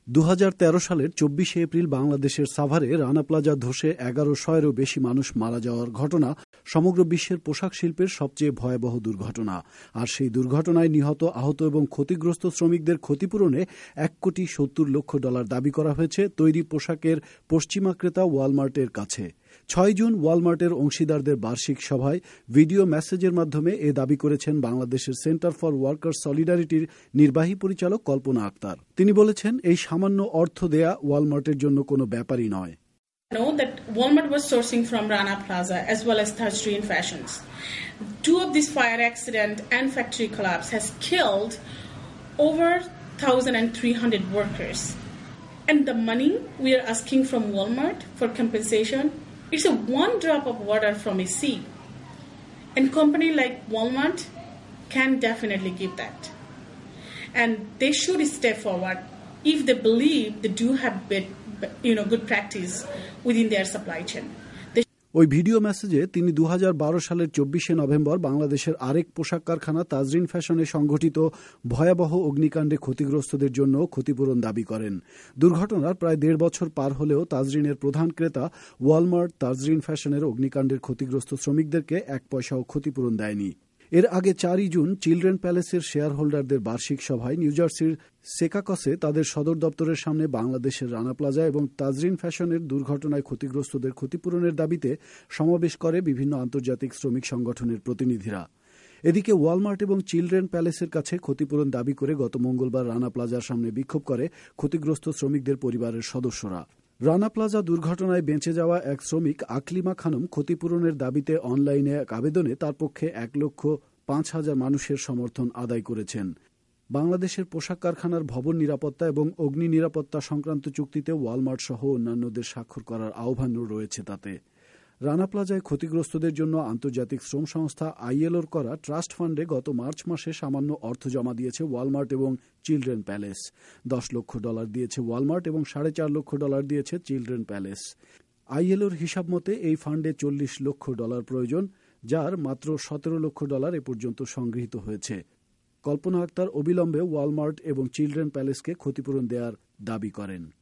2013 সালের 24শে এপ্রিল বাংলাদেশের সাভারে রানা প্লাজা ধসে 1100-এরও বেশি মানুষ মারা যাওয়ার ঘটনা সমগ্র বিশ্বের পোশাক শিল্পের সবচেয়ে ভয়াবহ দুর্ঘটনা। আর সেই দুর্ঘটনায় নিহত, আহত এবং ক্ষতিগ্রস্ত শ্রমিকদের ক্ষতিপূরণে $1,70,00,000 দাবি করা হয়েছে তৈরি পোশাকের পশ্চিমা ক্রেতা ওয়ালমার্টের কাছে। 6 জুন ওয়ালমার্টের অংশীদারদের বার্ষিক সভায় ভিডিও মেসেজের মাধ্যমে এ দাবি করেছেন বাংলাদেশের সেন্টার ফর ওয়ার্কার্স সলিডারিটির নির্বাহী পরিচালক কল্পনা আক্তার। তিনি বলেছেন, এই সামান্য অর্থ দেয়া ওয়ালমার্টের জন্য কোনো ব্যাপারই নয়। Know that Walmart was sourcing from Rana Plaza as well as Tajreen Fashions. 2 of these fire accident and factory collapse has killed over 1,300 workers. And the money we are asking from Walmart for compensation, it's a one drop of water from a sea. And company like Walmart can definitely give that. And they should step forward if they believe they do have good practice within their supply chain. ওই video মেসেজে তিনি 2012 সালের 24শে November বাংলাদেশের আরেক পোশাক কারখানা তাজরিন ফ্যাশনে সংঘটিত ভয়াবহ অগ্নিকাণ্ডে ক্ষতিগ্রস্তদের জন্য ক্ষতিপূরণ দাবি করেন। দুর্ঘটনার প্রায় 1.5 বছর পার হলেও তাজরিনের প্রধান ক্রেতা ওয়ালমার্ট তাজরিন ফ্যাশনের অগ্নিকাণ্ডের ক্ষতিগ্রস্ত শ্রমিকদেরকে 1 পয়সাও ক্ষতিপূরণ দেয়নি। এর আগে 4 জুন চিলড্রেন প্যালেসের শেয়ার হোল্ডারদের বার্ষিক সভায় নিউজার্সির সেকাকসে তাদের সদর দপ্তরের সামনে বাংলাদেশের রানা প্লাজা এবং তাজরিন ফ্যাশনের দুর্ঘটনায় ক্ষতিগ্রস্তদের ক্ষতিপূরণের দাবিতে সমাবেশ করে বিভিন্ন আন্তর্জাতিক শ্রমিক সংগঠনের প্রতিনিধিরা। এদিকে ওয়ালমার্ট এবং চিলড্রেন প্যালেসের কাছে ক্ষতিপূরণ দাবি করে গত মঙ্গলবার রানা প্লাজার সামনে বিক্ষোভ করে ক্ষতিগ্রস্ত শ্রমিকদের পরিবারের সদস্যরা। রানা প্লাজা দুর্ঘটনায় বেঁচে যাওয়া এক শ্রমিক আকলিমা খানম ক্ষতিপূরণের দাবিতে অনলাইনে এক আবেদনে তার পক্ষে 1,05,000 মানুষের সমর্থন আদায় করেছেন। বাংলাদেশের পোশাক কারখানার ভবন নিরাপত্তা এবং অগ্নি নিরাপত্তা সংক্রান্ত চুক্তিতে ওয়ালমার্ট সহ অন্যান্যদের স্বাক্ষর করার আহ্বানও রয়েছে তাতে। রানা প্লাজায় ক্ষতিগ্রস্তদের জন্য আন্তর্জাতিক শ্রম সংস্থা ILOর করা ট্রাস্ট ফান্ডে গত মার্চ মাসে সামান্য অর্থ জমা দিয়েছে ওয়ালমার্ট এবং চিলড্রেন প্যালেস। $10 লক্ষ দিয়েছে ওয়ালমার্ট এবং $4.5 লক্ষ দিয়েছে চিলড্রেন প্যালেস। ILOর হিসাব মতে এই ফান্ডে $40 লক্ষ প্রয়োজন, যার মাত্র $17 লক্ষ এ পর্যন্ত সংগৃহীত হয়েছে। কল্পনা আক্তার অবিলম্বে ওয়ালমার্ট এবং চিলড্রেন প্যালেসকে ক্ষতিপূরণ দেওয়ার দাবি করেন।